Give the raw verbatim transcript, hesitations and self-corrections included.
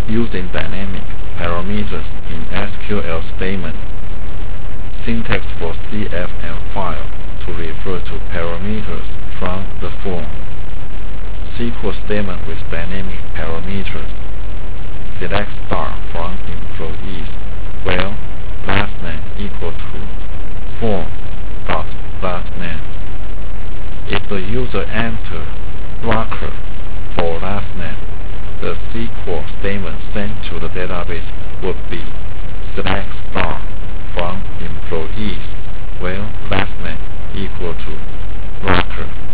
using dynamic parameters in S Q L statement. Syntax for C F M file to refer to parameters from the form. S Q L statement with dynamic parameters. Select star from employees where last name equal to form dot last name. If the user enter Rocker for last name, the S Q L statement sent to the database would be select star from employees where last name equal to Rocker.